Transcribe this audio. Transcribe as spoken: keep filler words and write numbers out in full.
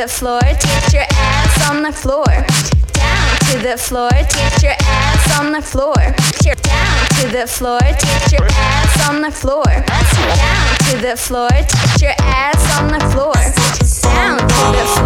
the floor, get your ass on the floor. Down to the floor, get your ass on the floor. Down to the floor, get your ass on the floor. Down to the floor, get your ass on the floor. Down to the floor.